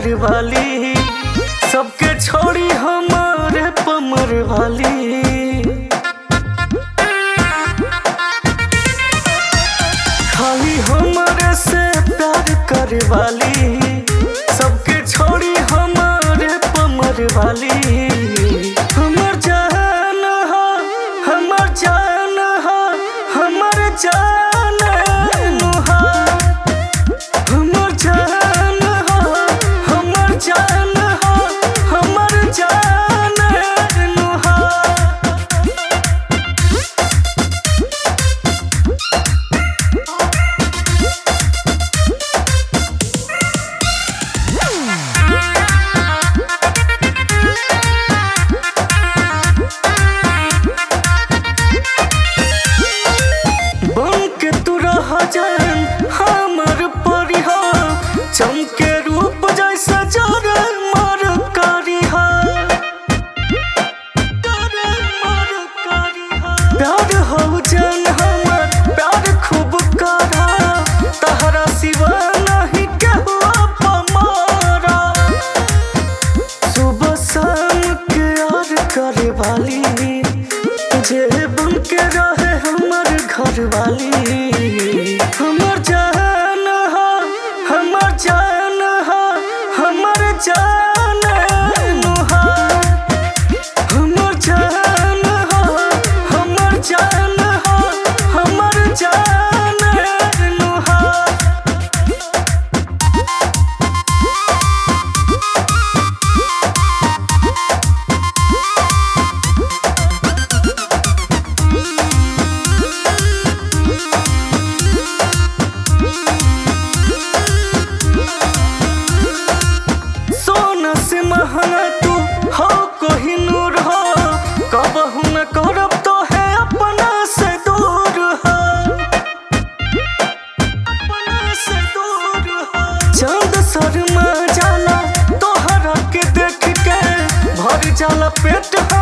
कर वाली, सबके छोड़ी हमारे पमर वाली। खाली हमारे से प्यार कर वाली, सबके छोड़ी हमारे पमर वाली। हमर जान हो, हमर जान हो, हमर जान नुहा। हमर जान हो, हमर जान हो, हमर जान नुहा। जान हमर परिहा, चमके रूप जैसा जर मर करिहा। प्यार हो जान हमर, प्यार खूब करा, तहरा सिवा नहीं केहू पमारा। सुबह शाम के यार करे वाली, जे बन के रहे हमर घर वाली। हमर जान हो, हमर जान हो, हमर जान नुहा। हमर जान हो, हमर जान हो, हमर जान नुहा। महंगा तू हो कोहिनूर हो, कबहू न करब तो है अपना से दूर हो। अपना से दूर हो। चांद शर्मा जाला तोहरा के देख के, भर जाला पेट